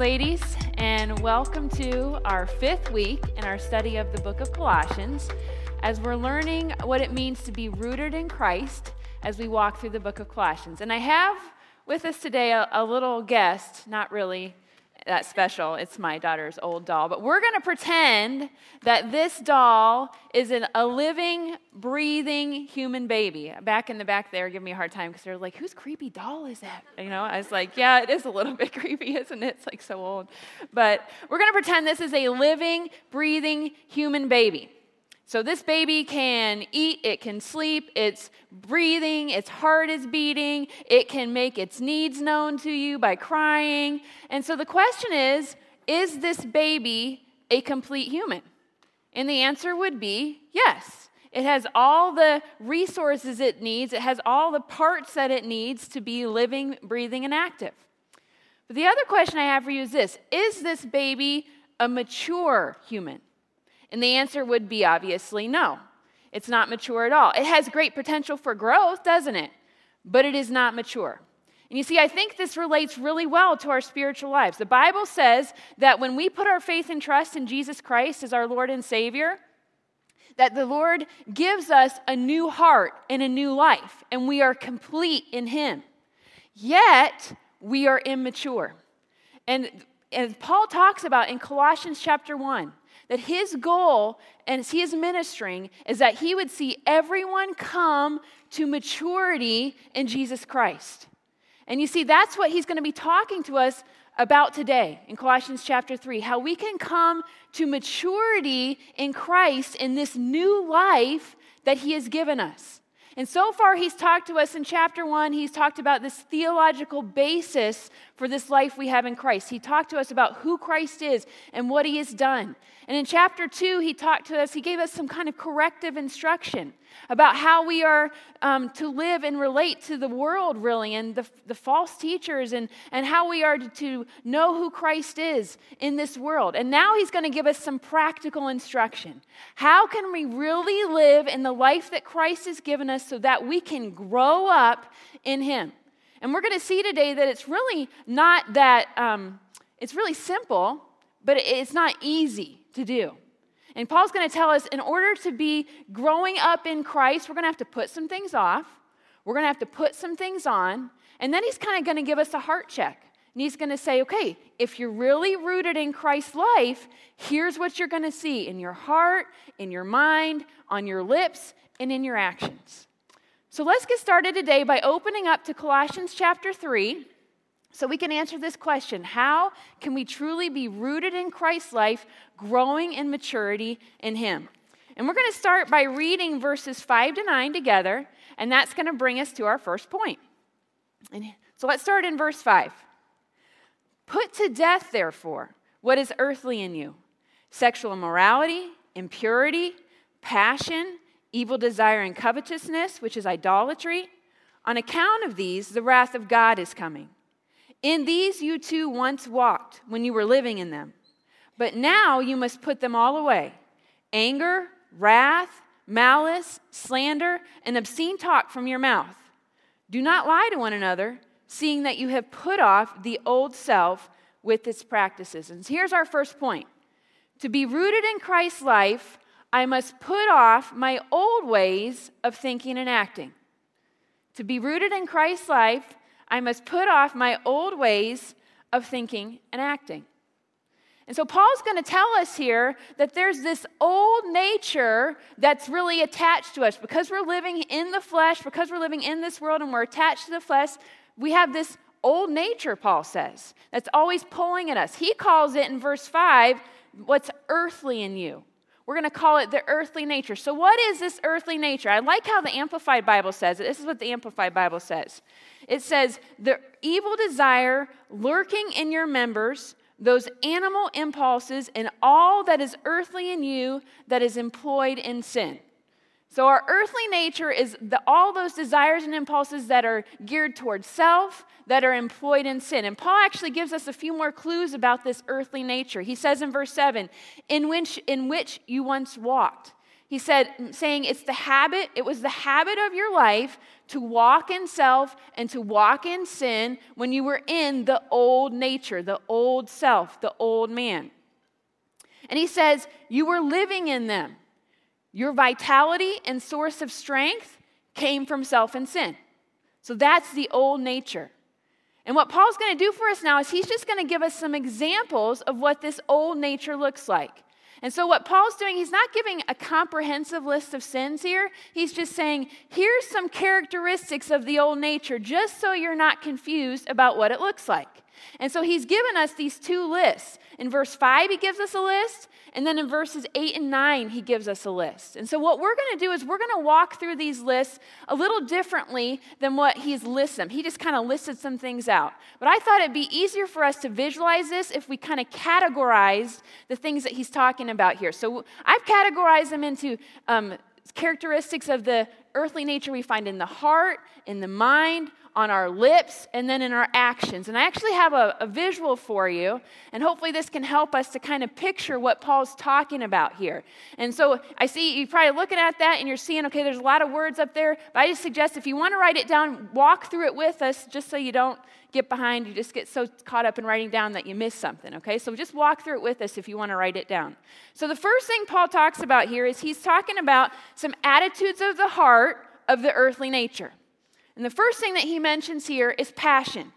ladies, and welcome to our 5th week in our study of the book of Colossians, as we're learning what it means to be rooted in Christ as we walk through the book of Colossians. And I have with us today a little guest, not really that special. It's my daughter's old doll, but we're going to pretend that this doll is a living, breathing human baby. Back in the back there, give me a hard time because they're like, whose creepy doll is that? You know, I was like, yeah, it is a little bit creepy, isn't it? It's like so old. But we're going to pretend this is a living, breathing human baby. So this baby can eat, it can sleep, it's breathing, its heart is beating, it can make its needs known to you by crying. And so the question is this baby a complete human? And the answer would be yes. It has all the resources it needs, it has all the parts that it needs to be living, breathing, and active. But the other question I have for you is this baby a mature human? And the answer would be obviously no. It's not mature at all. It has great potential for growth, doesn't it? But it is not mature. And you see, I think this relates really well to our spiritual lives. The Bible says that when we put our faith and trust in Jesus Christ as our Lord and Savior, that the Lord gives us a new heart and a new life, and we are complete in Him. Yet, we are immature. And as Paul talks about in Colossians chapter 1, that his goal, and as he is ministering, is that he would see everyone come to maturity in Jesus Christ. And you see, that's what he's going to be talking to us about today in Colossians chapter 3, how we can come to maturity in Christ in this new life that he has given us. And so far, he's talked to us in chapter 1, he's talked about this theological basis for this life we have in Christ. He talked to us about who Christ is and what he has done. And in chapter 2, he talked to us, he gave us some kind of corrective instruction about how we are to live and relate to the world, really, and the false teachers, and how we are to know who Christ is in this world. And now he's going to give us some practical instruction. How can we really live in the life that Christ has given us so that we can grow up in him? And we're going to see today that it's really not that, it's really simple, but it's not easy to do. And Paul's going to tell us in order to be growing up in Christ, we're going to have to put some things off. We're going to have to put some things on. And then he's kind of going to give us a heart check. And he's going to say, okay, if you're really rooted in Christ's life, here's what you're going to see in your heart, in your mind, on your lips, and in your actions. So let's get started today by opening up to Colossians chapter 3. So we can answer this question: how can we truly be rooted in Christ's life, growing in maturity in him? And we're going to start by reading verses 5 to 9 together, and that's going to bring us to our first point. And so let's start in verse 5. Put to death, therefore, what is earthly in you: sexual immorality, impurity, passion, evil desire, and covetousness, which is idolatry. On account of these, the wrath of God is coming. In these you too once walked when you were living in them. But now you must put them all away: anger, wrath, malice, slander, and obscene talk from your mouth. Do not lie to one another, seeing that you have put off the old self with its practices. And here's our first point. To be rooted in Christ's life, I must put off my old ways of thinking and acting. To be rooted in Christ's life, I must put off my old ways of thinking and acting. And so Paul's going to tell us here that there's this old nature that's really attached to us. Because we're living in the flesh, because we're living in this world and we're attached to the flesh, we have this old nature, Paul says, that's always pulling at us. He calls it in verse 5, what's earthly in you. We're going to call it the earthly nature. So what is this earthly nature? I like how the Amplified Bible says it. This is what the Amplified Bible says. It says, the evil desire lurking in your members, those animal impulses, and all that is earthly in you that is employed in sin. So our earthly nature is all those desires and impulses that are geared towards self, that are employed in sin. And Paul actually gives us a few more clues about this earthly nature. He says in verse 7, in which you once walked. He said, saying it was the habit of your life to walk in self and to walk in sin when you were in the old nature, the old self, the old man. And he says, you were living in them. Your vitality and source of strength came from self and sin. So that's the old nature. And what Paul's going to do for us now is he's just going to give us some examples of what this old nature looks like. And so what Paul's doing, he's not giving a comprehensive list of sins here. He's just saying, here's some characteristics of the old nature, just so you're not confused about what it looks like. And so he's given us these two lists. In verse 5, he gives us a list. And then in verses 8 and 9, he gives us a list. And so what we're going to do is we're going to walk through these lists a little differently than what he's listed them. He just kind of listed some things out. But I thought it'd be easier for us to visualize this if we kind of categorized the things that he's talking about here. So I've categorized them into characteristics of the earthly nature we find in the heart, in the mind, on our lips, and then in our actions. And I actually have a visual for you, and hopefully this can help us to kind of picture what Paul's talking about here. And so I see you're probably looking at that, and you're seeing, okay, there's a lot of words up there, but I just suggest if you want to write it down, walk through it with us, just so you don't get behind, you just get so caught up in writing down that you miss something, okay? So just walk through it with us if you want to write it down. So the first thing Paul talks about here is he's talking about some attitudes of the heart of the earthly nature. And the first thing that he mentions here is passion.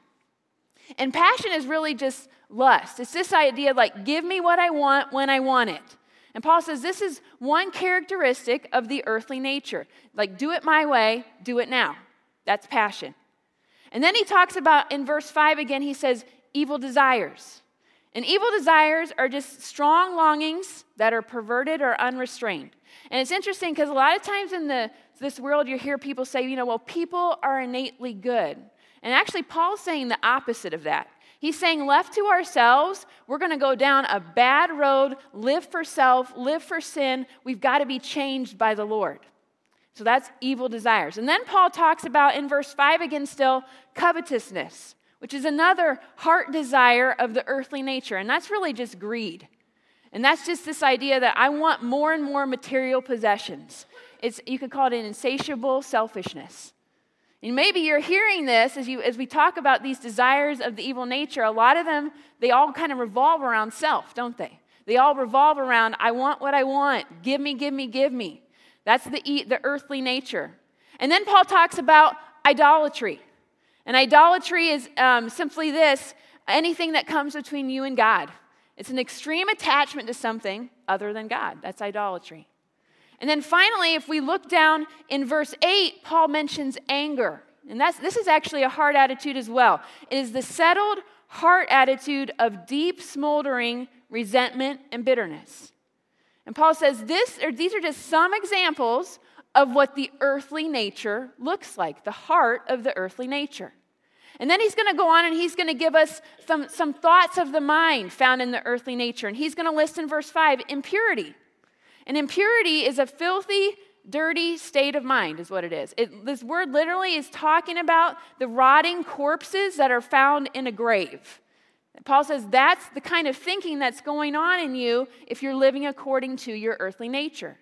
And passion is really just lust. It's this idea like, give me what I want when I want it. And Paul says this is one characteristic of the earthly nature. Like, do it my way, do it now. That's passion. And then he talks about, in verse 5 again, he says, evil desires. And evil desires are just strong longings that are perverted or unrestrained. And it's interesting because a lot of times in this world you hear people say, well, people are innately good. And actually Paul's saying the opposite of that. He's saying left to ourselves, we're going to go down a bad road, live for self, live for sin. We've got to be changed by the Lord. So that's evil desires. And then Paul talks about in verse 5 again still, covetousness, which is another heart desire of the earthly nature. And that's really just greed. And that's just this idea that I want more and more material possessions. You could call it an insatiable selfishness. And maybe you're hearing this as we talk about these desires of the evil nature. A lot of them, they all kind of revolve around self, don't they? They all revolve around, I want what I want. Give me, give me, give me. That's the earthly nature. And then Paul talks about idolatry. And idolatry is simply this, anything that comes between you and God. It's an extreme attachment to something other than God. That's idolatry. And then finally, if we look down in verse 8, Paul mentions anger. And this is actually a heart attitude as well. It is the settled heart attitude of deep, smoldering resentment and bitterness. And Paul says these are just some examples of what the earthly nature looks like, the heart of the earthly nature. And then he's going to go on and he's going to give us some thoughts of the mind found in the earthly nature. And he's going to list in verse 5, impurity. And impurity is a filthy, dirty state of mind is what it is. This word literally is talking about the rotting corpses that are found in a grave. Paul says that's the kind of thinking that's going on in you if you're living according to your earthly nature.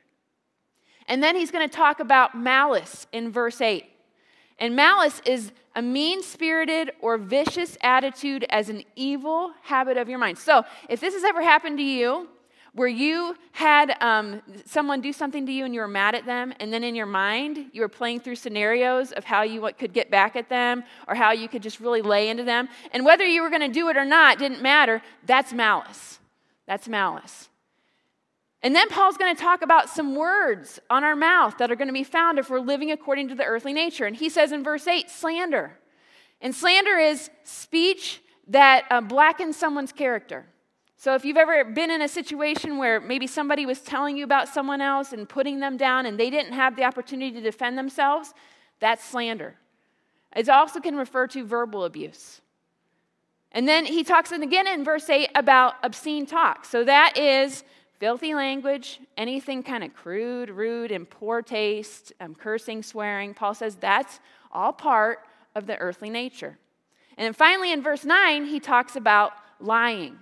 And then he's going to talk about malice in verse 8. And malice is a mean-spirited or vicious attitude as an evil habit of your mind. So if this has ever happened to you, where you had someone do something to you and you were mad at them, and then in your mind you were playing through scenarios of how you could get back at them or how you could just really lay into them, and whether you were going to do it or not didn't matter, that's malice. That's malice. And then Paul's going to talk about some words on our mouth that are going to be found if we're living according to the earthly nature. And he says in verse 8, slander. And slander is speech that blackens someone's character. So if you've ever been in a situation where maybe somebody was telling you about someone else and putting them down and they didn't have the opportunity to defend themselves, that's slander. It also can refer to verbal abuse. And then he talks again in verse 8 about obscene talk. So that is filthy language, anything kind of crude, rude, and poor taste, cursing, swearing. Paul says that's all part of the earthly nature. And then finally in verse 9, he talks about lying.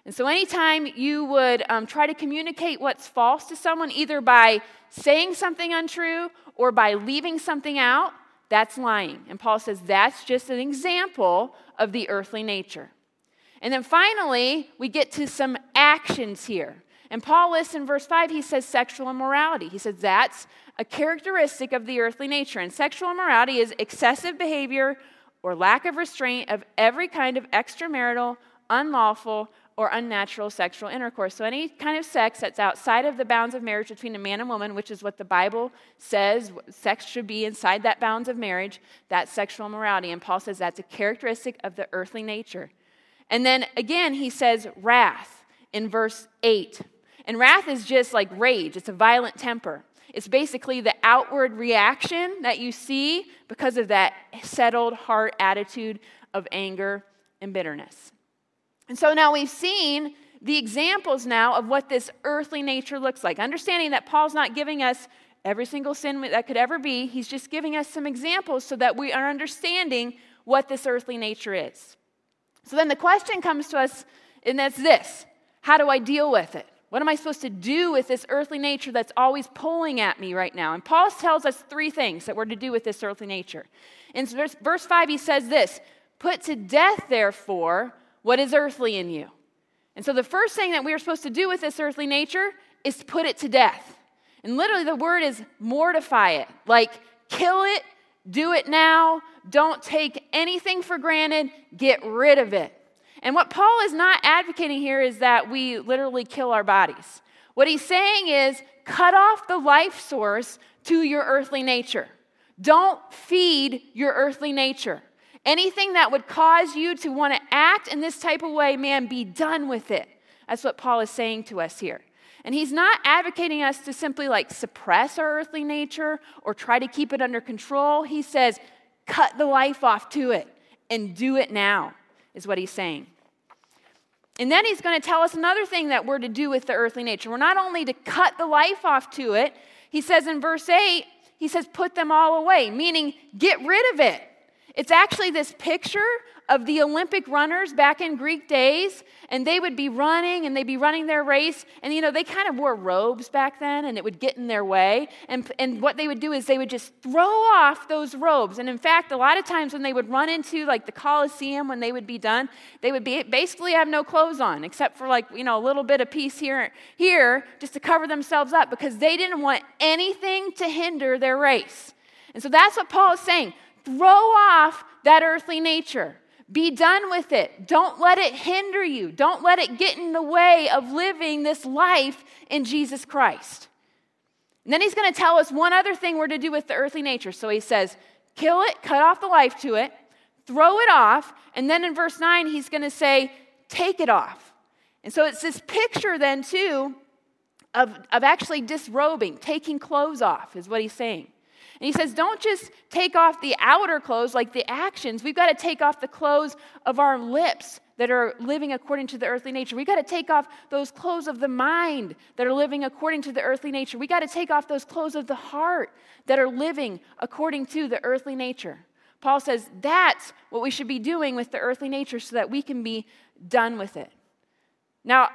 And so anytime you would try to communicate what's false to someone, either by saying something untrue or by leaving something out, that's lying. And Paul says that's just an example of the earthly nature. And then finally, we get to some actions here. And Paul lists in verse 5, he says sexual immorality. He says that's a characteristic of the earthly nature. And sexual immorality is excessive behavior or lack of restraint of every kind of extramarital, unlawful, or unnatural sexual intercourse. So any kind of sex that's outside of the bounds of marriage between a man and woman, which is what the Bible says sex should be inside that bounds of marriage, that's sexual immorality. And Paul says that's a characteristic of the earthly nature. And then again, he says wrath in verse 8. And wrath is just like rage. It's a violent temper. It's basically the outward reaction that you see because of that settled heart attitude of anger and bitterness. And so now we've seen the examples now of what this earthly nature looks like. Understanding that Paul's not giving us every single sin that could ever be. He's just giving us some examples so that we are understanding what this earthly nature is. So then the question comes to us, and that's this: how do I deal with it? What am I supposed to do with this earthly nature that's always pulling at me right now? And Paul tells us three things that we're to do with this earthly nature. In verse 5, he says this: put to death, therefore, what is earthly in you. And so the first thing that we are supposed to do with this earthly nature is to put it to death. And literally the word is mortify it. Like kill it, do it now, don't take anything for granted, get rid of it. And what Paul is not advocating here is that we literally kill our bodies. What he's saying is cut off the life source to your earthly nature. Don't feed your earthly nature. Anything that would cause you to want to act in this type of way, man, be done with it. That's what Paul is saying to us here. And he's not advocating us to simply like suppress our earthly nature or try to keep it under control. He says, cut the life off to it and do it now, is what he's saying. And then he's going to tell us another thing that we're to do with the earthly nature. We're not only to cut the life off to it, he says in verse 8, he says, put them all away, meaning get rid of it. It's actually this picture of the Olympic runners back in Greek days, and they would be running, and they'd be running their race, and they kind of wore robes back then, and it would get in their way, and what they would do is they would just throw off those robes. And in fact, a lot of times when they would run into like the Colosseum, when they would be done, they would basically have no clothes on, except for like, a little bit of piece here, just to cover themselves up, because they didn't want anything to hinder their race. And so that's what Paul is saying. Throw off that earthly nature. Be done with it. Don't let it hinder you. Don't let it get in the way of living this life in Jesus Christ. And then he's going to tell us one other thing we're to do with the earthly nature. So he says, kill it, cut off the life to it, throw it off, and then in verse 9 he's going to say, take it off. And so it's this picture then too of actually disrobing, taking clothes off is what he's saying. And he says, don't just take off the outer clothes, like the actions. We've got to take off the clothes of our lips that are living according to the earthly nature. We've got to take off those clothes of the mind that are living according to the earthly nature. We've got to take off those clothes of the heart that are living according to the earthly nature. Paul says that's what we should be doing with the earthly nature so that we can be done with it. Now,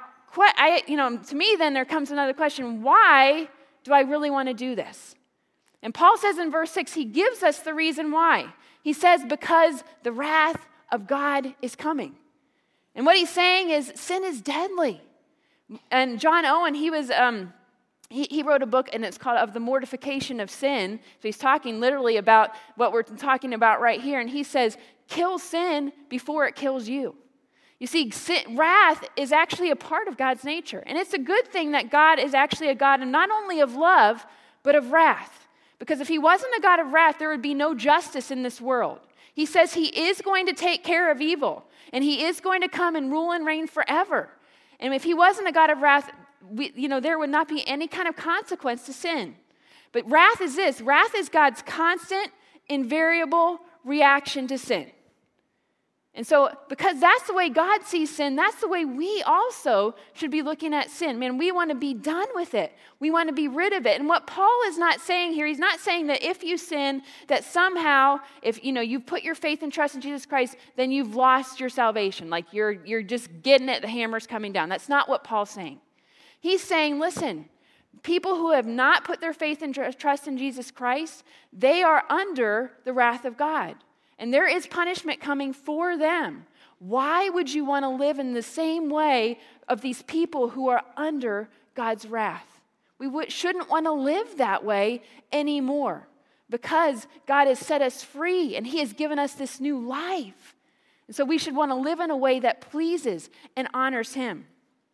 to me then there comes another question. Why do I really want to do this? And Paul says in verse 6, he gives us the reason why. He says, because the wrath of God is coming. And what he's saying is sin is deadly. And John Owen, he wrote a book, and it's called Of the Mortification of Sin. So he's talking literally about what we're talking about right here. And he says, kill sin before it kills you. You see, wrath is actually a part of God's nature. And it's a good thing that God is actually a God, and not only of love, but of wrath. Because if he wasn't a God of wrath, there would be no justice in this world. He says he is going to take care of evil, and he is going to come and rule and reign forever. And if he wasn't a God of wrath, there would not be any kind of consequence to sin. But wrath is this. Wrath is God's constant, invariable reaction to sin. And so, because that's the way God sees sin, that's the way we also should be looking at sin. Man, we want to be done with it. We want to be rid of it. And what Paul is not saying here, he's not saying that if you sin, that somehow, if you put your faith and trust in Jesus Christ, then you've lost your salvation. Like you're just getting it, the hammer's coming down. That's not what Paul's saying. He's saying, listen, people who have not put their faith and trust in Jesus Christ, they are under the wrath of God. And there is punishment coming for them. Why would you want to live in the same way of these people who are under God's wrath? We shouldn't want to live that way anymore because God has set us free and He has given us this new life. And so we should want to live in a way that pleases and honors Him.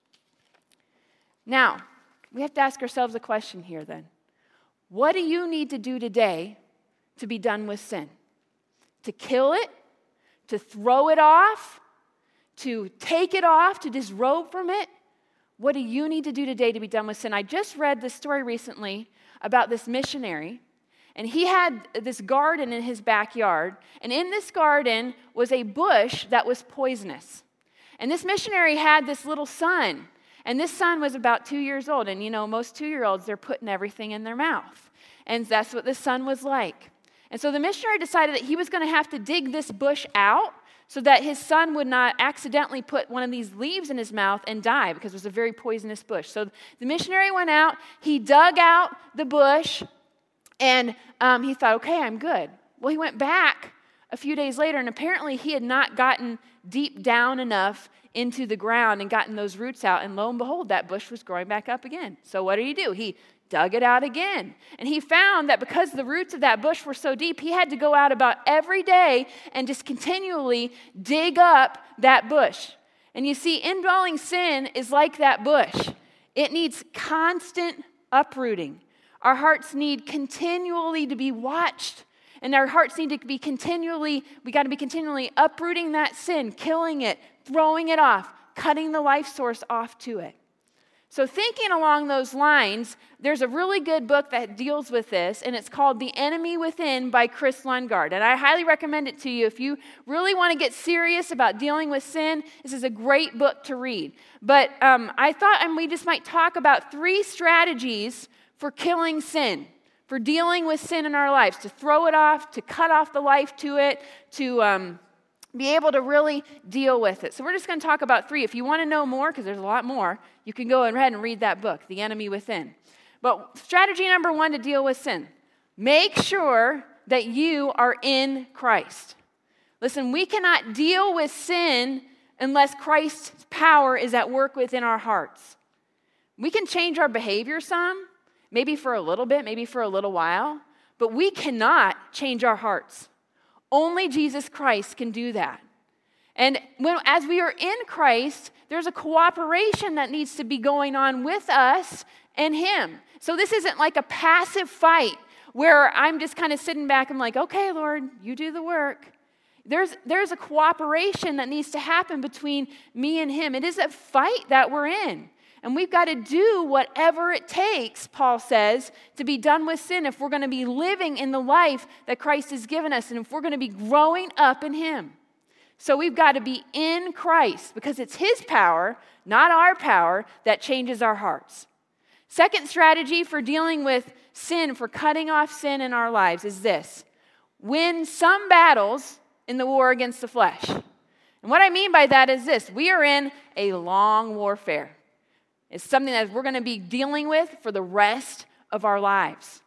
Now, we have to ask ourselves a question here then. What do you need to do today to be done with sin? To kill it, to throw it off, to take it off, to disrobe from it? What do you need to do today to be done with sin? I just read this story recently about this missionary, and he had this garden in his backyard, and in this garden was a bush that was poisonous. And this missionary had this little son, and this son was about 2 years old, and most 2-year-olds, they're putting everything in their mouth. And that's what this son was like. And so the missionary decided that he was going to have to dig this bush out so that his son would not accidentally put one of these leaves in his mouth and die because it was a very poisonous bush. So the missionary went out, he dug out the bush, and he thought, okay, I'm good. Well, he went back a few days later, and apparently he had not gotten deep down enough into the ground and gotten those roots out, and lo and behold, that bush was growing back up again. So what did he do? He dug it out again. And he found that because the roots of that bush were so deep, he had to go out about every day and just continually dig up that bush. And you see, indwelling sin is like that bush. It needs constant uprooting. Our hearts need continually to be watched. And our hearts need to be we got to be continually uprooting that sin, killing it, throwing it off, cutting the life source off to it. So thinking along those lines, there's a really good book that deals with this, and it's called The Enemy Within by Chris Lundgaard. And I highly recommend it to you. If you really want to get serious about dealing with sin, this is a great book to read. But I thought we just might talk about 3 strategies for killing sin, for dealing with sin in our lives, to throw it off, to cut off the life to it, to be able to really deal with it. So we're just going to talk about 3. If you want to know more, because there's a lot more, you can go ahead and read that book, The Enemy Within. But strategy number 1 to deal with sin, make sure that you are in Christ. Listen, we cannot deal with sin unless Christ's power is at work within our hearts. We can change our behavior some, maybe for a little bit, maybe for a little while, but we cannot change our hearts. Only Jesus Christ can do that. And as we are in Christ, there's a cooperation that needs to be going on with us and Him. So this isn't like a passive fight where I'm just kind of sitting back and like, okay, Lord, you do the work. There's a cooperation that needs to happen between me and Him. It is a fight that we're in. And we've got to do whatever it takes, Paul says, to be done with sin if we're going to be living in the life that Christ has given us and if we're going to be growing up in Him. So we've got to be in Christ because it's His power, not our power, that changes our hearts. Second strategy for dealing with sin, for cutting off sin in our lives is this: win some battles in the war against the flesh. And what I mean by that is this: we are in a long warfare. It's something that we're going to be dealing with for the rest of our lives.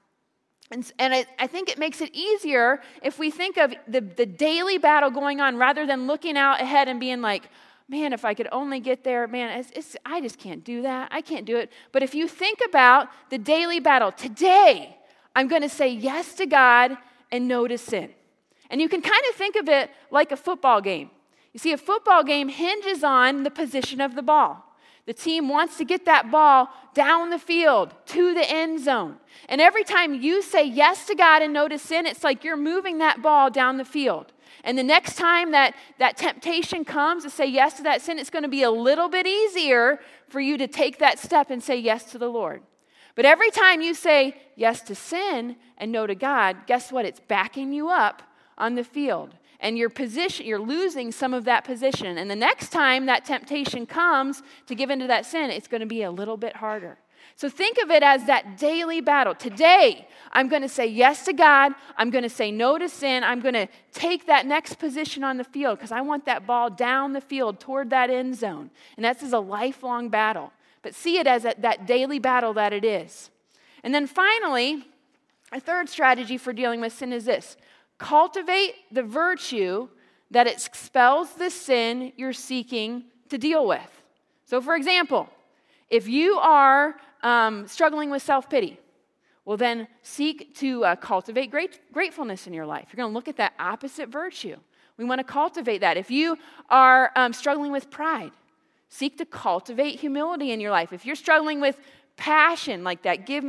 And I think it makes it easier if we think of the daily battle going on rather than looking out ahead and being like, man, if I could only get there, man, I just can't do that. I can't do it. But if you think about the daily battle, today I'm going to say yes to God and no to sin. And you can kind of think of it like a football game. You see, a football game hinges on the position of the ball. The team wants to get that ball down the field to the end zone. And every time you say yes to God and no to sin, it's like you're moving that ball down the field. And the next time that temptation comes to say yes to that sin, it's going to be a little bit easier for you to take that step and say yes to the Lord. But every time you say yes to sin and no to God, guess what? It's backing you up on the field. and your position, you're losing some of that position. And the next time that temptation comes to give into that sin, it's going to be a little bit harder. So think of it as that daily battle. Today, I'm going to say yes to God. I'm going to say no to sin. I'm going to take that next position on the field because I want that ball down the field toward that end zone. And this is a lifelong battle. But see it as that daily battle that it is. And then finally, a third strategy for dealing with sin is this. Cultivate the virtue that expels the sin you're seeking to deal with. So for example, if you are struggling with self-pity, well then seek to cultivate gratefulness in your life. You're going to look at that opposite virtue. We want to cultivate that. If you are struggling with pride, seek to cultivate humility in your life. If you're struggling with passion like that, give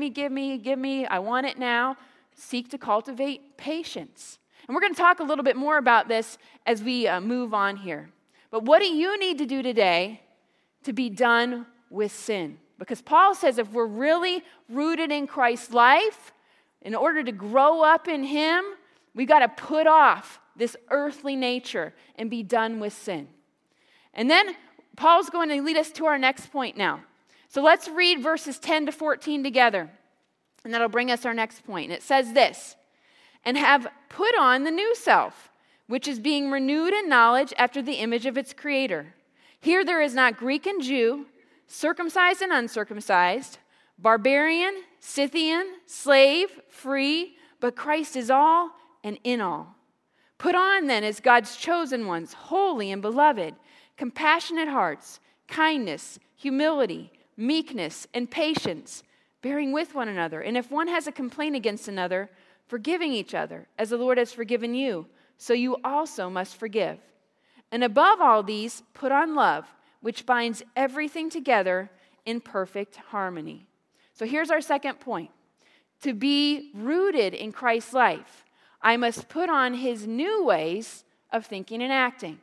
me, I want it now, seek to cultivate patience. And we're going to talk a little bit more about this as we move on here. But what do you need to do today to be done with sin? Because Paul says if we're really rooted in Christ's life, in order to grow up in Him, we got to put off this earthly nature and be done with sin. And then Paul's going to lead us to our next point now. So let's read verses 10 to 14 together, and that'll bring us our next point. And it says this, and have put on the new self, which is being renewed in knowledge after the image of its creator. Here there is not Greek and Jew, circumcised and uncircumcised, barbarian, Scythian, slave, free, but Christ is all and in all. Put on then as God's chosen ones, holy and beloved, compassionate hearts, kindness, humility, meekness, and patience, bearing with one another. And if one has a complaint against another, forgiving each other, as the Lord has forgiven you, so you also must forgive. And above all these, put on love, which binds everything together in perfect harmony. So here's our second point. To be rooted in Christ's life, I must put on His new ways of thinking and acting.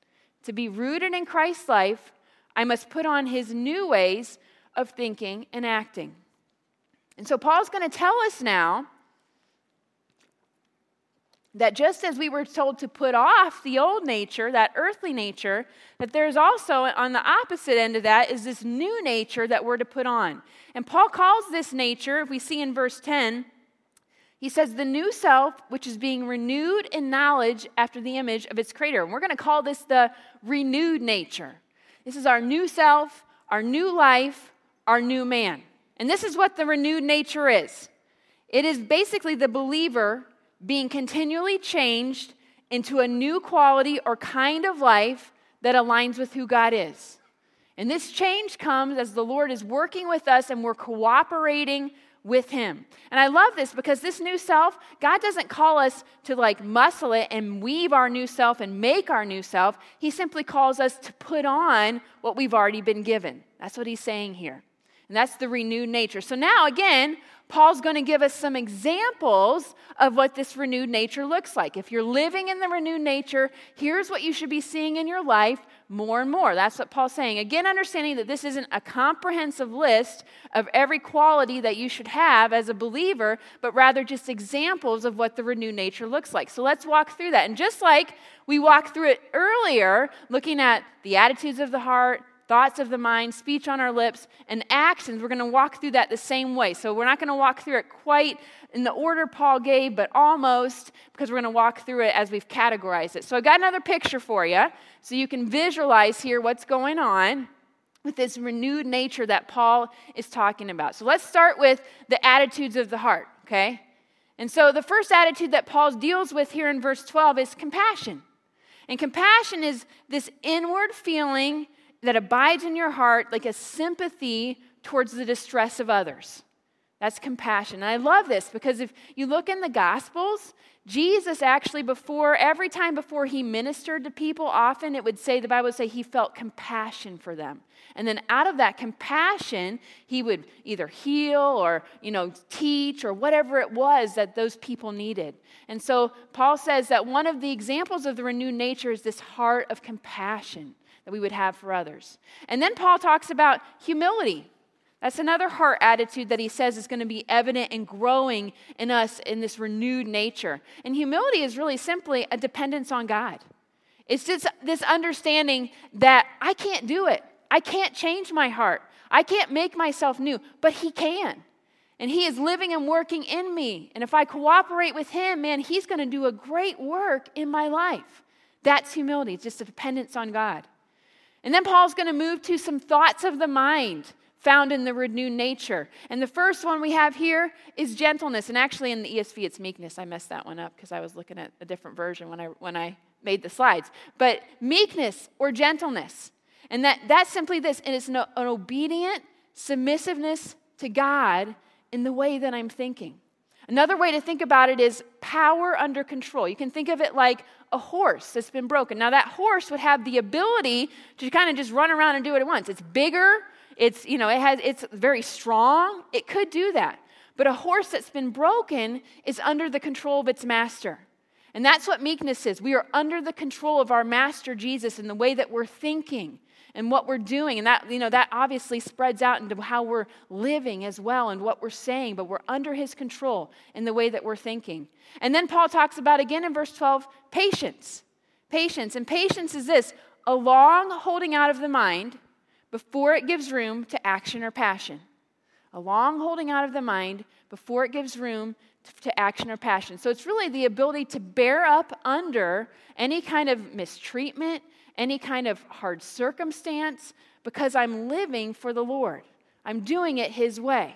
To be rooted in Christ's life, I must put on His new ways of thinking and acting. And so Paul's going to tell us now that just as we were told to put off the old nature, that earthly nature, that there's also on the opposite end of that is this new nature that we're to put on. And Paul calls this nature, if we see in verse 10, he says, the new self, which is being renewed in knowledge after the image of its creator. And we're going to call this the renewed nature. This is our new self, our new life, our new man. And this is what the renewed nature is. It is basically the believer being continually changed into a new quality or kind of life that aligns with who God is. And this change comes as the Lord is working with us and we're cooperating with Him. And I love this because this new self, God doesn't call us to muscle it and weave our new self and make our new self. He simply calls us to put on what we've already been given. That's what He's saying here. And that's the renewed nature. So now again, Paul's going to give us some examples of what this renewed nature looks like. If you're living in the renewed nature, here's what you should be seeing in your life more and more. That's what Paul's saying. Again, understanding that this isn't a comprehensive list of every quality that you should have as a believer, but rather just examples of what the renewed nature looks like. So let's walk through that. And just like we walked through it earlier, looking at the attitudes of the heart, thoughts of the mind, speech on our lips, and actions, we're going to walk through that the same way. So we're not going to walk through it quite in the order Paul gave, but almost, because we're going to walk through it as we've categorized it. So I got another picture for you, so you can visualize here what's going on with this renewed nature that Paul is talking about. So let's start with the attitudes of the heart, okay? And so the first attitude that Paul deals with here in verse 12 is compassion. And compassion is this inward feeling that abides in your heart like a sympathy towards the distress of others. That's compassion. And I love this because if you look in the Gospels, Jesus actually every time before He ministered to people, often the Bible would say He felt compassion for them. And then out of that compassion, He would either heal or, teach or whatever it was that those people needed. And so Paul says that one of the examples of the renewed nature is this heart of compassion that we would have for others. And then Paul talks about humility. That's another heart attitude that he says is going to be evident and growing in us in this renewed nature. And humility is really simply a dependence on God. It's just this understanding that I can't do it. I can't change my heart. I can't make myself new, but he can. And he is living and working in me. And if I cooperate with him, man, he's going to do a great work in my life. That's humility. It's just a dependence on God. And then Paul's going to move to some thoughts of the mind found in the renewed nature. And the first one we have here is gentleness. And actually in the ESV, it's meekness. I messed that one up because I was looking at a different version when I made the slides. But meekness or gentleness. And that's simply this. And it's an obedient submissiveness to God in the way that I'm thinking. Another way to think about it is power under control. You can think of it like a horse that's been broken. Now that horse would have the ability to kind of just run around and do it at once. It's bigger. It's very strong. It could do that. But a horse that's been broken is under the control of its master. And that's what meekness is. We are under the control of our master Jesus in the way that we're thinking and what we're doing. And that obviously spreads out into how we're living as well and what we're saying, but we're under his control in the way that we're thinking. And then Paul talks about, again in verse 12, patience. Patience. And patience is this, a long holding out of the mind before it gives room to action or passion. A long holding out of the mind before it gives room to action or passion. So it's really the ability to bear up under any kind of mistreatment, any kind of hard circumstance, because I'm living for the Lord. I'm doing it his way.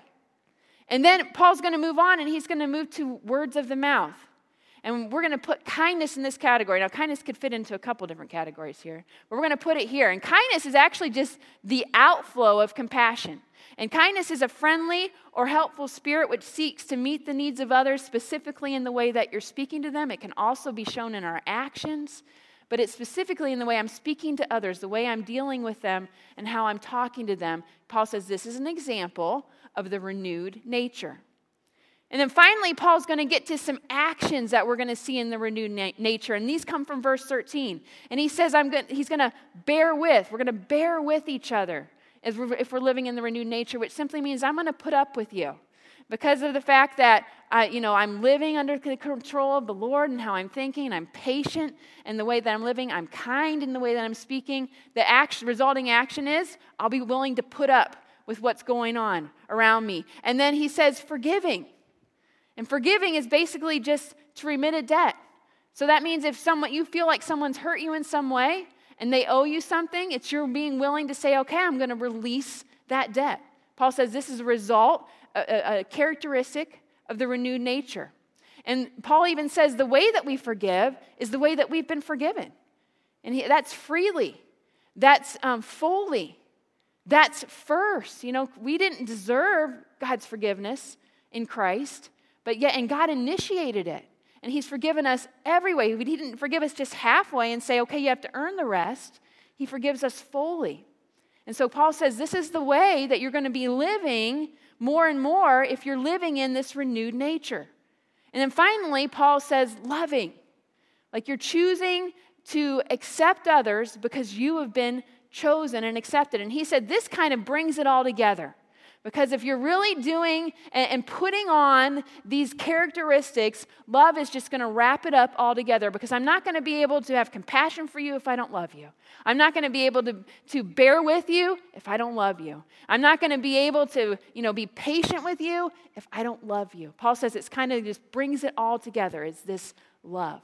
And then Paul's going to move on, and he's going to move to words of the mouth. And we're going to put kindness in this category. Now, kindness could fit into a couple different categories here, but we're going to put it here. And kindness is actually just the outflow of compassion. And kindness is a friendly or helpful spirit which seeks to meet the needs of others, specifically in the way that you're speaking to them. It can also be shown in our actions, but it's specifically in the way I'm speaking to others, the way I'm dealing with them, and how I'm talking to them. Paul says this is an example of the renewed nature. And then finally, Paul's going to get to some actions that we're going to see in the renewed nature. And these come from verse 13. And he says he's going to bear with. We're going to bear with each other if we're living in the renewed nature, which simply means I'm going to put up with you. Because of the fact that I'm living under the control of the Lord and how I'm thinking, I'm patient in the way that I'm living, I'm kind in the way that I'm speaking, the resulting action is I'll be willing to put up with what's going on around me. And then he says forgiving. And forgiving is basically just to remit a debt. So that means if you feel like someone's hurt you in some way and they owe you something, it's your being willing to say, okay, I'm going to release that debt. Paul says this is a result, a characteristic of the renewed nature. And Paul even says the way that we forgive is the way that we've been forgiven. And that's freely. That's fully. That's first. We didn't deserve God's forgiveness in Christ, and God initiated it. And he's forgiven us every way. He didn't forgive us just halfway and say, okay, you have to earn the rest. He forgives us fully. And so Paul says this is the way that you're going to be living more and more if you're living in this renewed nature. And then finally, Paul says loving. Like you're choosing to accept others because you have been chosen and accepted. And he said this kind of brings it all together. Because if you're really doing and putting on these characteristics, love is just going to wrap it up all together. Because I'm not going to be able to have compassion for you if I don't love you. I'm not going to be able to bear with you if I don't love you. I'm not going to be able to, be patient with you if I don't love you. Paul says it's kind of just brings it all together. It's this love.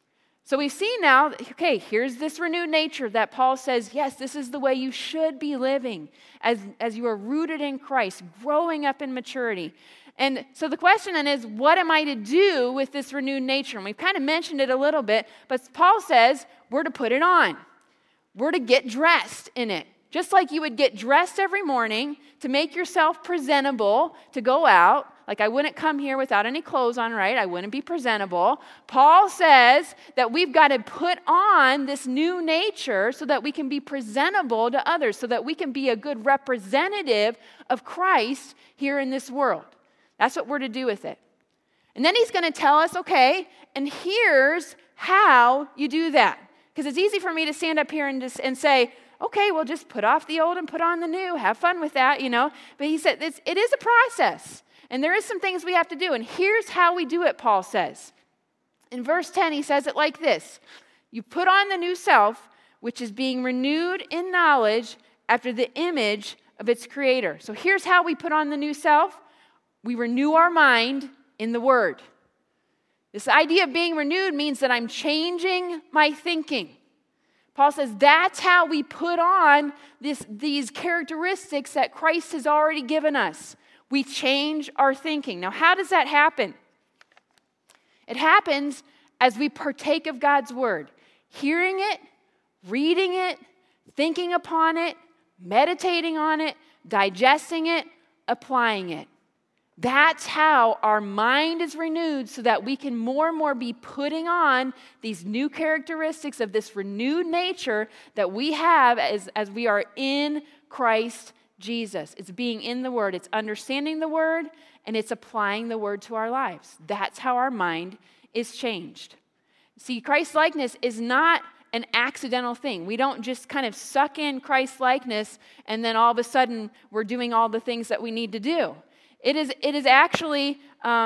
So we've seen now, okay, here's this renewed nature that Paul says, yes, this is the way you should be living as you are rooted in Christ, growing up in maturity. And so the question then is, what am I to do with this renewed nature? And we've kind of mentioned it a little bit, but Paul says we're to put it on. We're to get dressed in it. Just like you would get dressed every morning to make yourself presentable to go out. Like I wouldn't come here without any clothes on, right? I wouldn't be presentable. Paul says that we've got to put on this new nature so that we can be presentable to others, so that we can be a good representative of Christ here in this world. That's what we're to do with it. And then he's going to tell us, okay, and here's how you do that. Because it's easy for me to stand up here and say, okay, well, just put off the old and put on the new. Have fun with that, But he said it is a process, and there is some things we have to do. And here's how we do it, Paul says. In verse 10, he says it like this. You put on the new self, which is being renewed in knowledge after the image of its creator. So here's how we put on the new self. We renew our mind in the Word. This idea of being renewed means that I'm changing my thinking. Paul says that's how we put on these characteristics that Christ has already given us. We change our thinking. Now, how does that happen? It happens as we partake of God's Word, hearing it, reading it, thinking upon it, meditating on it, digesting it, applying it. That's how our mind is renewed so that we can more and more be putting on these new characteristics of this renewed nature that we have as we are in Christ Jesus. It's being in the Word, it's understanding the Word, and it's applying the Word to our lives. That's how our mind is changed. See, Christ-likeness is not an accidental thing. We don't just kind of suck in Christ-likeness and then all of a sudden we're doing all the things that we need to do. It is actually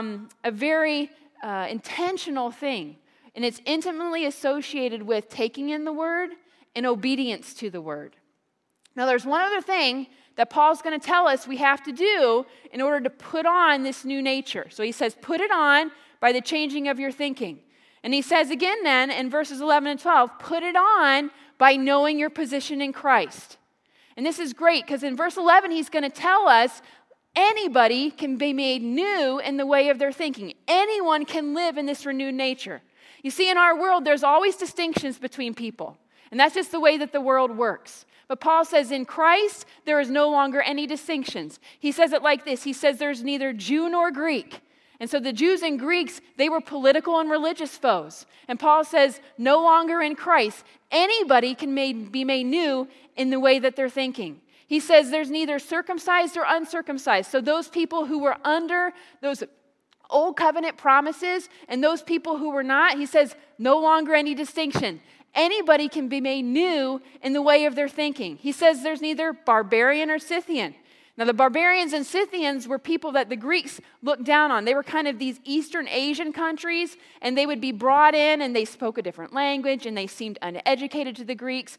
a very intentional thing, and it's intimately associated with taking in the Word and obedience to the Word. Now, there's one other thing that Paul's going to tell us we have to do in order to put on this new nature. So he says, put it on by the changing of your thinking. And he says again then in verses 11 and 12, put it on by knowing your position in Christ. And this is great because in verse 11 he's going to tell us anybody can be made new in the way of their thinking. Anyone can live in this renewed nature. You see, in our world, there's always distinctions between people. And that's just the way that the world works. But Paul says in Christ, there is no longer any distinctions. He says it like this. He says there's neither Jew nor Greek. And so the Jews and Greeks, they were political and religious foes. And Paul says no longer in Christ. Anybody can be made new in the way that they're thinking. He says there's neither circumcised or uncircumcised. So those people who were under those old covenant promises and those people who were not, he says no longer any distinction. Anybody can be made new in the way of their thinking. He says there's neither barbarian or Scythian. Now the barbarians and Scythians were people that the Greeks looked down on. They were kind of these Eastern Asian countries, and they would be brought in and they spoke a different language and they seemed uneducated to the Greeks.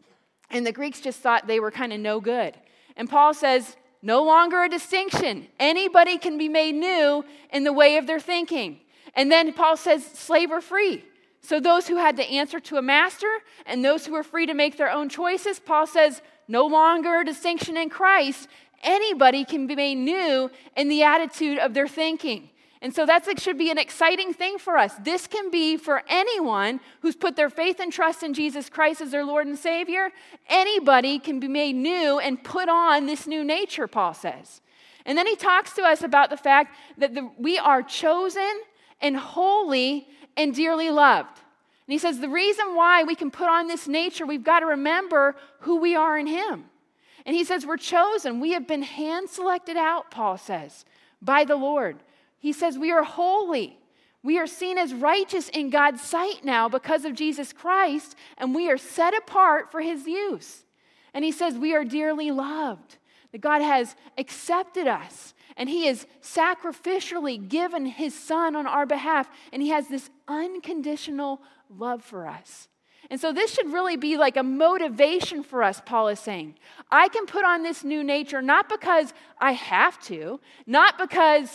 And the Greeks just thought they were kind of no good. And Paul says, no longer a distinction. Anybody can be made new in the way of their thinking. And then Paul says, slave or free. So those who had to answer to a master and those who were free to make their own choices, Paul says, no longer a distinction in Christ. Anybody can be made new in the attitude of their thinking. And so that should be an exciting thing for us. This can be for anyone who's put their faith and trust in Jesus Christ as their Lord and Savior. Anybody can be made new and put on this new nature, Paul says. And then he talks to us about the fact that we are chosen and holy and dearly loved. And he says the reason why we can put on this nature, we've got to remember who we are in him. And he says we're chosen. We have been hand-selected out, Paul says, by the Lord. He says we are holy. We are seen as righteous in God's sight now because of Jesus Christ, and we are set apart for his use. And he says we are dearly loved, that God has accepted us, and he has sacrificially given his son on our behalf, and he has this unconditional love for us. And so this should really be like a motivation for us, Paul is saying. I can put on this new nature not because I have to, not because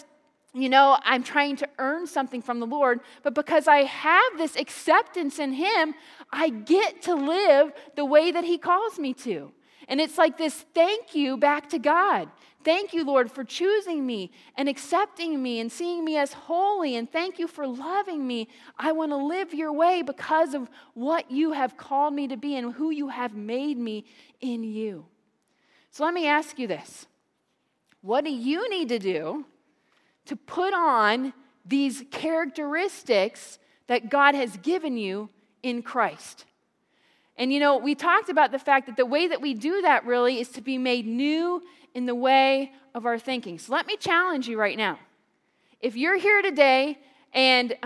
I'm trying to earn something from the Lord, but because I have this acceptance in him, I get to live the way that he calls me to. And it's like this thank you back to God. Thank you, Lord, for choosing me and accepting me and seeing me as holy. And thank you for loving me. I want to live your way because of what you have called me to be and who you have made me in you. So let me ask you this. What do you need to do to put on these characteristics that God has given you in Christ? And we talked about the fact that the way that we do that really is to be made new in the way of our thinking. So let me challenge you right now. If you're here today and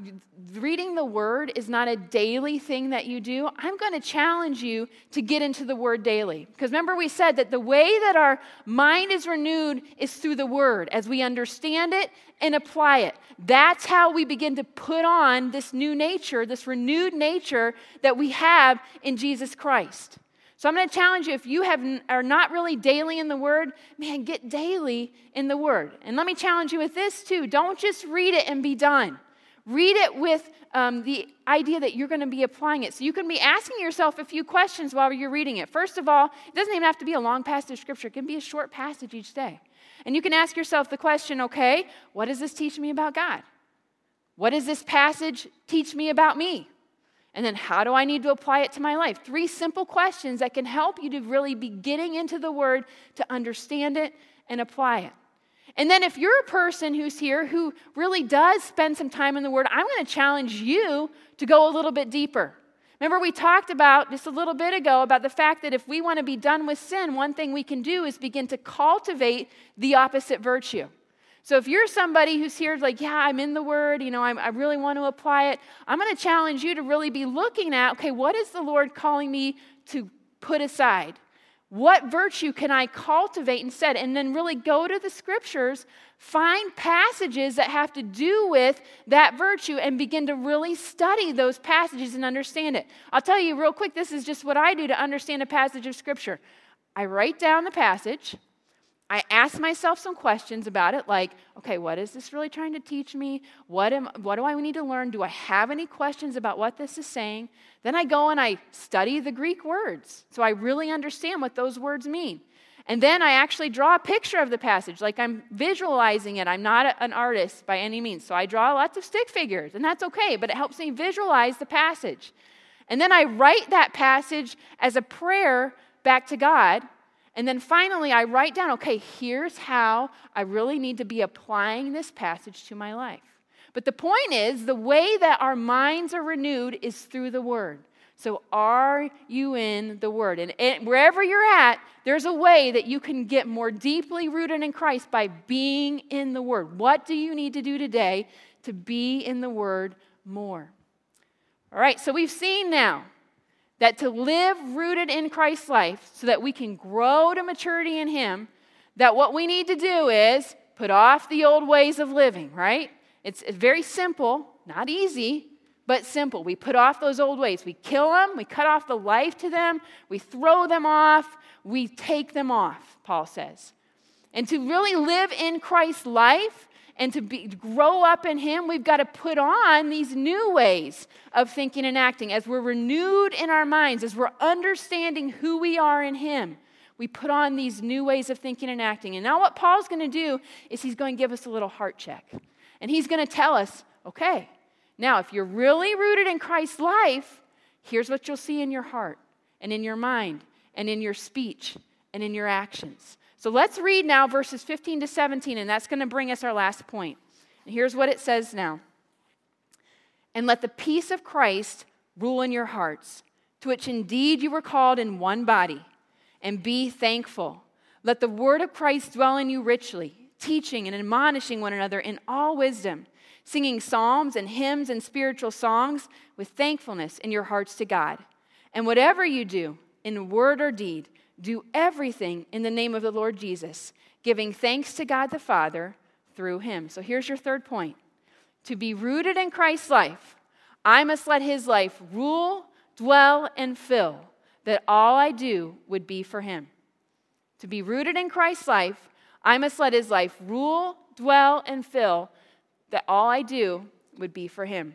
reading the Word is not a daily thing that you do, I'm going to challenge you to get into the Word daily. Because remember we said that the way that our mind is renewed is through the Word, as we understand it and apply it. That's how we begin to put on this new nature, this renewed nature that we have in Jesus Christ. So I'm going to challenge you, if you are not really daily in the Word, man, get daily in the Word. And let me challenge you with this too. Don't just read it and be done. Read it with the idea that you're going to be applying it. So you can be asking yourself a few questions while you're reading it. First of all, it doesn't even have to be a long passage of Scripture. It can be a short passage each day. And you can ask yourself the question, okay, what does this teach me about God? What does this passage teach me about me? And then how do I need to apply it to my life? 3 simple questions that can help you to really be getting into the Word to understand it and apply it. And then if you're a person who's here who really does spend some time in the Word, I'm going to challenge you to go a little bit deeper. Remember we talked about just a little bit ago about the fact that if we want to be done with sin, one thing we can do is begin to cultivate the opposite virtue. So if you're somebody who's here like, yeah, I'm in the Word, I really want to apply it, I'm going to challenge you to really be looking at, okay, what is the Lord calling me to put aside? What virtue can I cultivate instead? And then really go to the Scriptures, find passages that have to do with that virtue and begin to really study those passages and understand it. I'll tell you real quick, this is just what I do to understand a passage of Scripture. I write down the passage. I ask myself some questions about it, like, okay, what is this really trying to teach me? What do I need to learn? Do I have any questions about what this is saying? Then I go and I study the Greek words, so I really understand what those words mean. And then I actually draw a picture of the passage, like I'm visualizing it. I'm not an artist by any means, so I draw lots of stick figures, and that's okay, but it helps me visualize the passage. And then I write that passage as a prayer back to God. And then finally, I write down, okay, here's how I really need to be applying this passage to my life. But the point is, the way that our minds are renewed is through the Word. So are you in the Word? And wherever you're at, there's a way that you can get more deeply rooted in Christ by being in the Word. What do you need to do today to be in the Word more? All right, so we've seen now that to live rooted in Christ's life so that we can grow to maturity in Him, that what we need to do is put off the old ways of living, right? It's very simple, not easy, but simple. We put off those old ways. We kill them, we cut off the life to them, we throw them off, we take them off, Paul says. And to really live in Christ's life and to grow up in Him, we've got to put on these new ways of thinking and acting. As we're renewed in our minds, as we're understanding who we are in Him, we put on these new ways of thinking and acting. And now what Paul's going to do is he's going to give us a little heart check. And he's going to tell us, okay, now if you're really rooted in Christ's life, here's what you'll see in your heart and in your mind and in your speech and in your actions. So let's read now verses 15 to 17, and that's going to bring us our last point. And here's what it says now. And let the peace of Christ rule in your hearts, to which indeed you were called in one body, and be thankful. Let the word of Christ dwell in you richly, teaching and admonishing one another in all wisdom, singing psalms and hymns and spiritual songs with thankfulness in your hearts to God. And whatever you do, in word or deed, do everything in the name of the Lord Jesus, giving thanks to God the Father through Him. So here's your third point. To be rooted in Christ's life, I must let His life rule, dwell, and fill, that all I do would be for Him. To be rooted in Christ's life, I must let His life rule, dwell, and fill, that all I do would be for Him.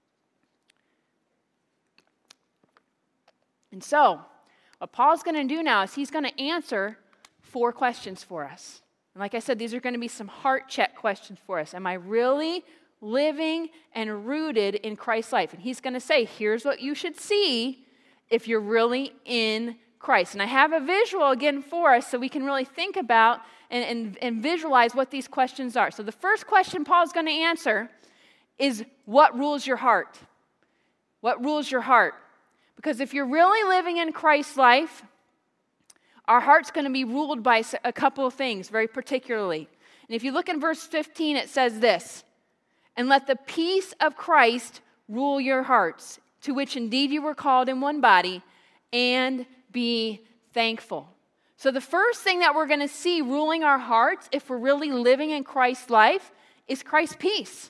And so, what Paul's going to do now is he's going to answer 4 questions for us. And like I said, these are going to be some heart check questions for us. Am I really living and rooted in Christ's life? And he's going to say, here's what you should see if you're really in Christ. And I have a visual again for us so we can really think about and visualize what these questions are. So the first question Paul's going to answer is, what rules your heart? What rules your heart? Because if you're really living in Christ's life, our heart's going to be ruled by a couple of things very particularly. And if you look in verse 15, it says this, and let the peace of Christ rule your hearts, to which indeed you were called in one body, and be thankful. So the first thing that we're going to see ruling our hearts, if we're really living in Christ's life, is Christ's peace.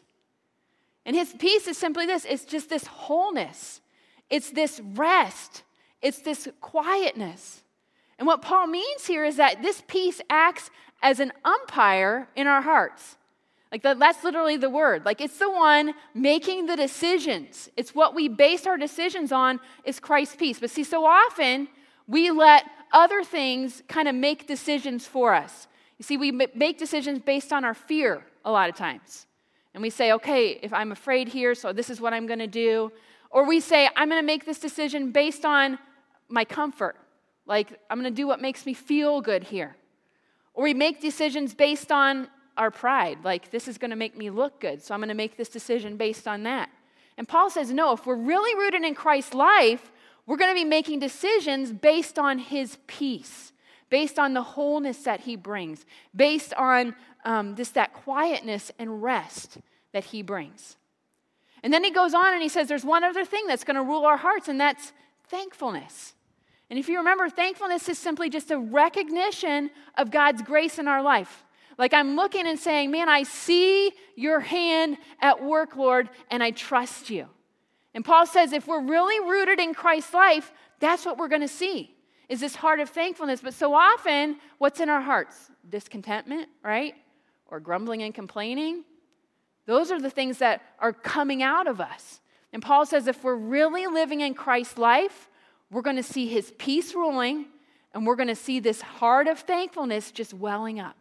And his peace is simply this. It's just this wholeness. It's this rest. It's this quietness. And what Paul means here is that this peace acts as an umpire in our hearts. Like that's literally the word. Like it's the one making the decisions. It's what we base our decisions on is Christ's peace. But see, so often we let other things kind of make decisions for us. You see, we make decisions based on our fear a lot of times. And we say, okay, if I'm afraid here, so this is what I'm going to do. Or we say, I'm going to make this decision based on my comfort. Like, I'm going to do what makes me feel good here. Or we make decisions based on our pride. Like, this is going to make me look good, so I'm going to make this decision based on that. And Paul says, no, if we're really rooted in Christ's life, we're going to be making decisions based on his peace, based on the wholeness that he brings, based on that quietness and rest that he brings. And then he goes on and he says there's one other thing that's going to rule our hearts, and that's thankfulness. And if you remember, thankfulness is simply just a recognition of God's grace in our life. Like I'm looking and saying, man, I see your hand at work, Lord, and I trust you. And Paul says if we're really rooted in Christ's life, that's what we're going to see, is this heart of thankfulness. But so often, what's in our hearts? Discontentment, right? Or grumbling and complaining. Those are the things that are coming out of us. And Paul says if we're really living in Christ's life, we're going to see his peace ruling, and we're going to see this heart of thankfulness just welling up.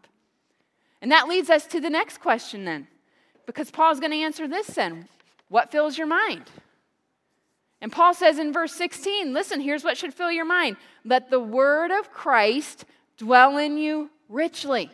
And that leads us to the next question then, because Paul's going to answer this then. What fills your mind? And Paul says in verse 16, listen, here's what should fill your mind. Let the word of Christ dwell in you richly.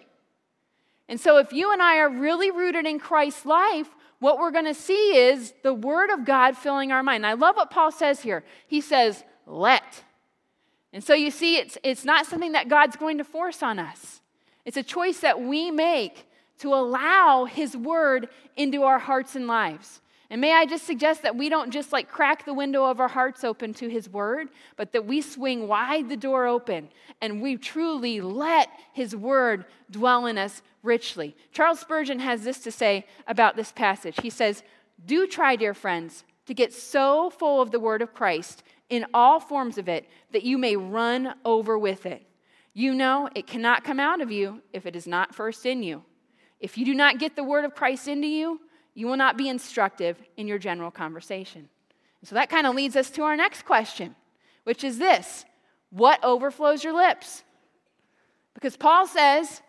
And so if you and I are really rooted in Christ's life, what we're going to see is the word of God filling our mind. And I love what Paul says here. He says, let. And so you see, it's not something that God's going to force on us. It's a choice that we make to allow his word into our hearts and lives. And may I just suggest that we don't just like crack the window of our hearts open to his word, but that we swing wide the door open and we truly let his word dwell in us richly. Charles Spurgeon has this to say about this passage. He says, do try, dear friends, to get so full of the word of Christ in all forms of it that you may run over with it. You know it cannot come out of you if it is not first in you. If you do not get the word of Christ into you, you will not be instructive in your general conversation. So that kind of leads us to our next question, which is this: what overflows your lips? Because Paul says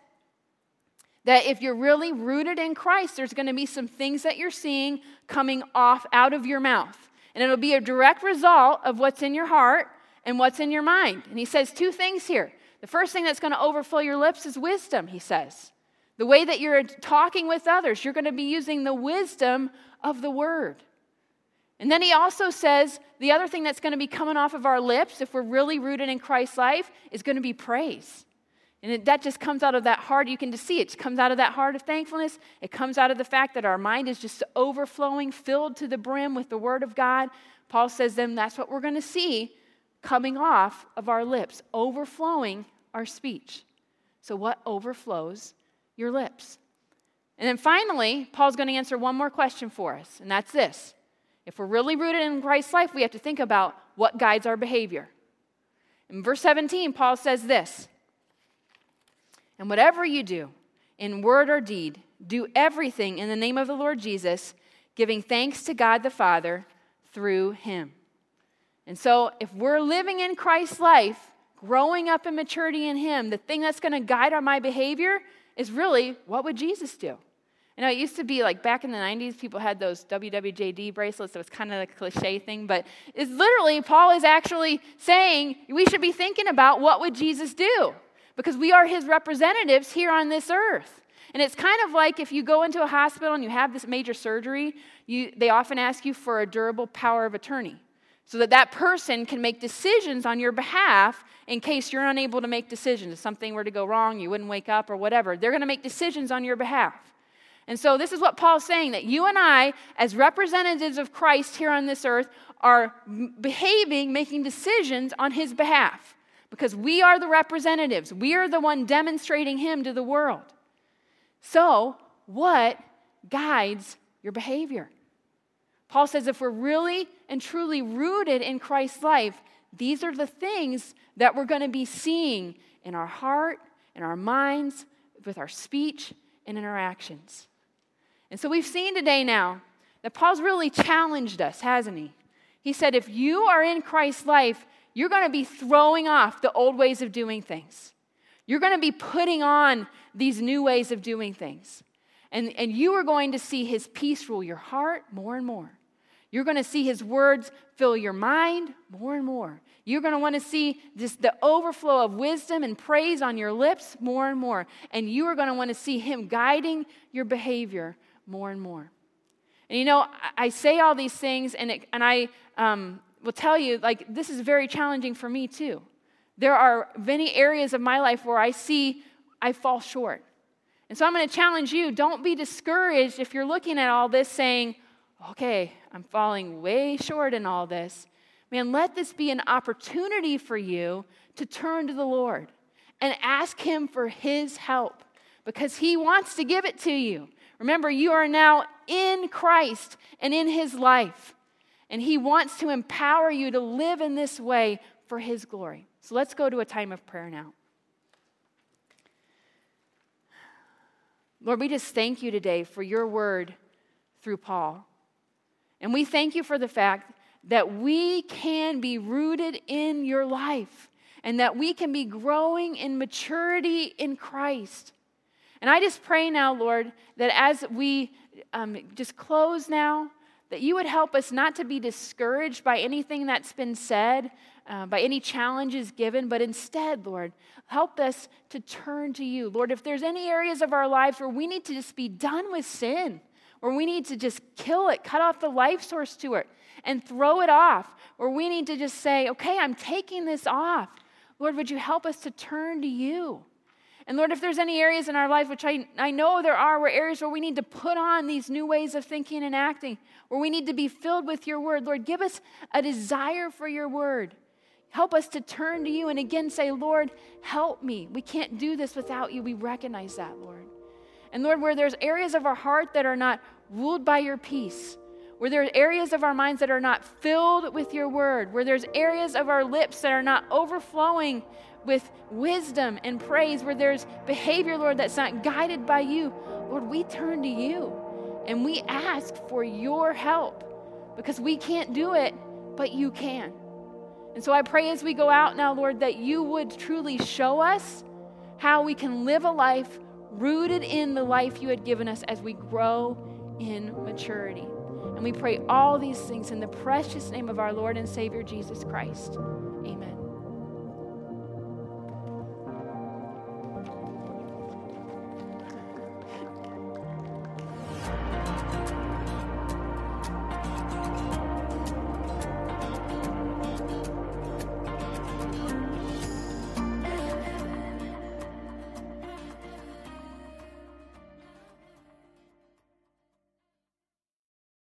that if you're really rooted in Christ, there's going to be some things that you're seeing coming off out of your mouth. And it'll be a direct result of what's in your heart and what's in your mind. And he says two things here. The first thing that's going to overflow your lips is wisdom, he says. The way that you're talking with others, you're going to be using the wisdom of the word. And then he also says the other thing that's going to be coming off of our lips, if we're really rooted in Christ's life, is going to be praise. And that just comes out of that heart. You can just see it. It comes out of that heart of thankfulness. It comes out of the fact that our mind is just overflowing, filled to the brim with the word of God. Paul says then that's what we're going to see coming off of our lips, overflowing our speech. So what overflows your lips? And then finally, Paul's going to answer one more question for us, and that's this. If we're really rooted in Christ's life, we have to think about what guides our behavior. In verse 17, Paul says this: and whatever you do, in word or deed, do everything in the name of the Lord Jesus, giving thanks to God the Father through him. And so if we're living in Christ's life, growing up in maturity in him, the thing that's going to guide my behavior is really, what would Jesus do? You know, it used to be like back in the 90s, people had those WWJD bracelets. It was kind of a cliche thing, but it's literally, Paul is actually saying we should be thinking about what would Jesus do? Because we are his representatives here on this earth. And it's kind of like if you go into a hospital and you have this major surgery, they often ask you for a durable power of attorney so that that person can make decisions on your behalf in case you're unable to make decisions. If something were to go wrong, you wouldn't wake up or whatever. They're going to make decisions on your behalf. And so this is what Paul's saying, that you and I, as representatives of Christ here on this earth, are behaving, making decisions on his behalf. Because we are the representatives. We are the one demonstrating him to the world. So, what guides your behavior? Paul says if we're really and truly rooted in Christ's life, these are the things that we're going to be seeing in our heart, in our minds, with our speech, and in our actions. And so we've seen today now that Paul's really challenged us, hasn't he? He said if you are in Christ's life, you're going to be throwing off the old ways of doing things. You're going to be putting on these new ways of doing things. And you are going to see his peace rule your heart more and more. You're going to see his words fill your mind more and more. You're going to want to see just the overflow of wisdom and praise on your lips more and more. And you are going to want to see him guiding your behavior more and more. And you know, I say all these things, and I will tell you, like, this is very challenging for me too. There are many areas of my life where I see I fall short. And so I'm going to challenge you, don't be discouraged if you're looking at all this saying, okay, I'm falling way short in all this. Man, let this be an opportunity for you to turn to the Lord and ask him for his help because he wants to give it to you. Remember, you are now in Christ and in his life, and he wants to empower you to live in this way for his glory. So let's go to a time of prayer now. Lord, we just thank you today for your word through Paul. And we thank you for the fact that we can be rooted in your life and that we can be growing in maturity in Christ. And I just pray now, Lord, that as we just close now, that you would help us not to be discouraged by anything that's been said, by any challenges given, but instead, Lord, help us to turn to you. Lord, if there's any areas of our lives where we need to just be done with sin, where we need to just kill it, cut off the life source to it, and throw it off, where we need to just say, okay, I'm taking this off. Lord, would you help us to turn to you? And Lord, if there's any areas in our life, which I know there are, where areas where we need to put on these new ways of thinking and acting, where we need to be filled with your word, Lord, give us a desire for your word. Help us to turn to you and again say, Lord, help me. We can't do this without you. We recognize that, Lord. And Lord, where there's areas of our heart that are not ruled by your peace, where there are areas of our minds that are not filled with your word, where there's areas of our lips that are not overflowing with wisdom and praise, where there's behavior, Lord, that's not guided by you, Lord, we turn to you and we ask for your help because we can't do it, but you can. And so I pray as we go out now, Lord, that you would truly show us how we can live a life rooted in the life you had given us as we grow in maturity. And we pray all these things in the precious name of our Lord and Savior, Jesus Christ. Amen.